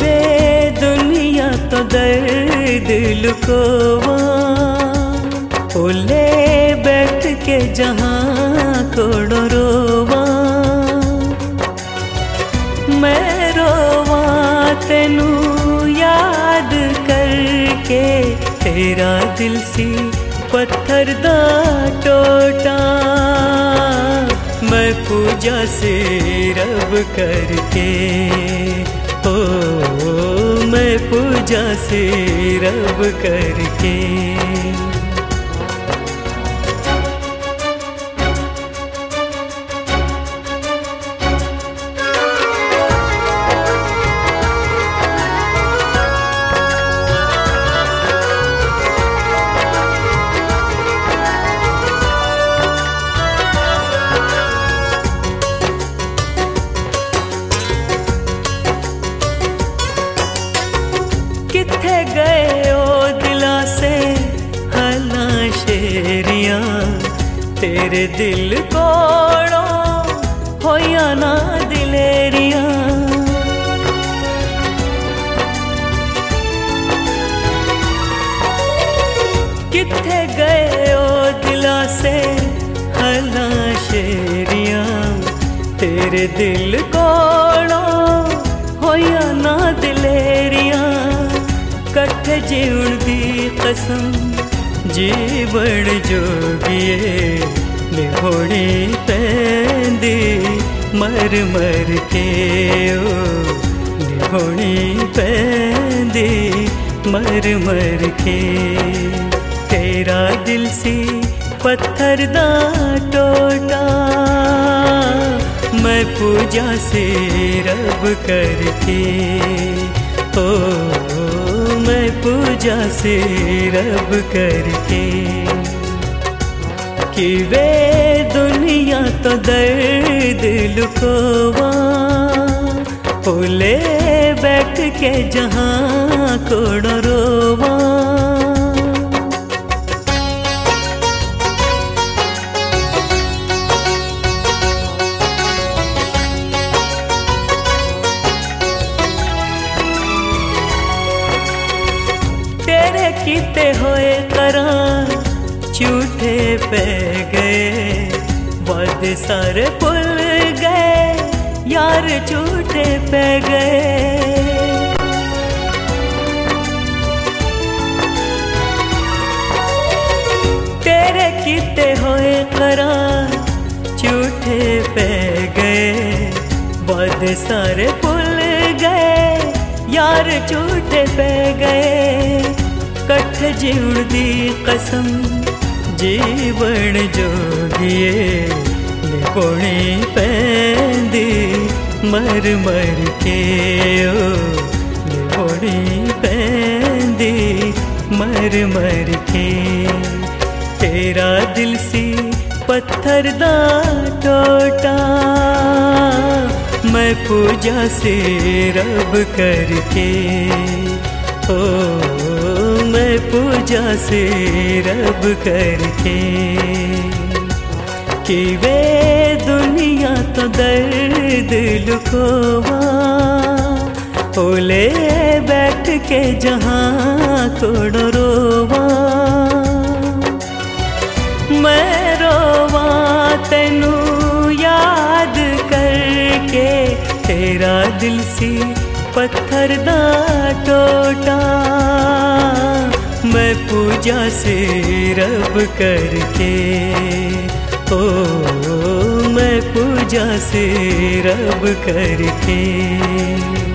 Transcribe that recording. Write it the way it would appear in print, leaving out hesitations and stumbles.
वे दुनिया तो दर्द लुकोवा, ओले बैठ के जहाँ कोड़ो रोवा। मैं रोवा तेनू याद करके, तेरा दिल सी पत्थर दा टोटा। मैं पूजा से रब करके, ओ मैं पूजा से रब करके। किथे गए ओ दिला से हला शेरियां, तेरे दिल कोड़ो होया ना दिलेरियां। किथे गए ओ दिला से हला शेरियां, तेरे दिल कोड़ो होया ना दिलेरियां। कट्ठे जीवन दी कसम जीवन जोगिए, निभोनी पैंदी मर मर के। ओ निभोनी पैंदी मर मर के। तेरा दिल सी पत्थर दा टोटा, मैं पूजा से रब करके, ओ मैं पूजा से रब करके। कि वे दुनिया तो दर्द लुकोवा, ओले बैठ के जहाँ कोड़ो रोवा। तेरे कीते होए करार झूठे पै गए, वादे सारे भुल गए यार झूठे पै गए। तेरे कीते होए करार झूठे पै गए, वादे सारे भुल गए यार झूठे पै गए। कट्ठे जीवन दी कसम जीवन जोगिए, निभोनी पैंदी मर मर के। ओ निभोनी पैंदी मर मर के। तेरा दिल सी पत्थर दा टोटा, मैं पूजा से रब करके, ओ मैं पूजा से रब करके। कि वे दुनिया तो दर्द लुकोवा, ओले बैठ के जहाँ कोड़ो रोवा। मैं रोवा तेनू याद करके, तेरा दिल सी पत्थर दा टोटा। मैं पूजा से रब करके, ओ मैं पूजा से रब करके।